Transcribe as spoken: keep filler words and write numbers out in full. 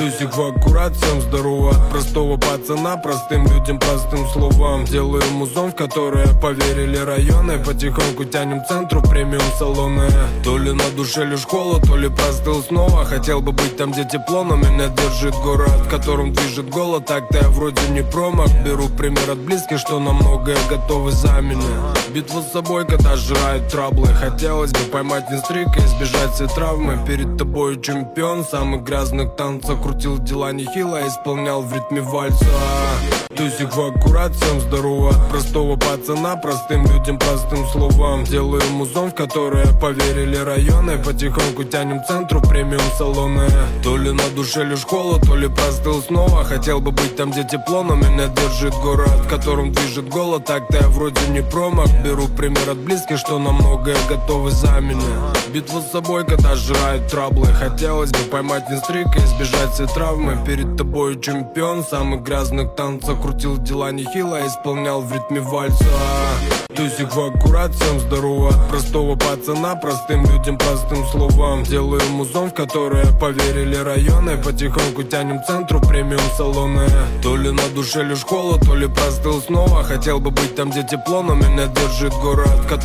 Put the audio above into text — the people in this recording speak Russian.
Тусик в аккурат, всем здорово. От простого пацана, простым людям, простым словам. Делаю музон, в которое поверили районы. Потихоньку тянем к центру премиум салоны. То ли на душе лишь холод, то ли простыл снова. Хотел бы быть там, где тепло, но меня держит город, в котором движет голод. Так-то я вроде не промах. Беру пример от близких, что на многое готовы за меня. Битва с собой, когда жрают траблы. Хотелось бы поймать не стрик и избежать все травмы. Перед тобой чемпион самых грязных танцев. Крутил дела нехило, исполнял в ритме вальса. Тусик в аккурат, всем здорово. От простого пацана, простым людям, простым словам. Делаю музон, в которое поверили районы. Потихоньку тянем к центру премиум салоны. То ли на душе лишь холод, то ли простыл снова. Хотел бы быть там, где тепло, но меня держит город, в котором движет голод. Так-то я вроде не промах. Беру пример от близких, что на многое готовы за меня. Битва с собой, когда жрают траблы. Хотелось бы поймать не стрик и избежать все травмы. Перед тобой чемпион самых грязных танцев. Крутил дела нехило, исполнял в ритме вальса. Тусик в аккурат, всем здорово. От простого пацана, простым людям, простым словам. Делаю музон, в которое поверили районы. Потихоньку тянем к центру премиум салоны. То ли на душе лишь холод, то ли простыл снова. Хотел бы быть там, где тепло, но меня держит город, в котором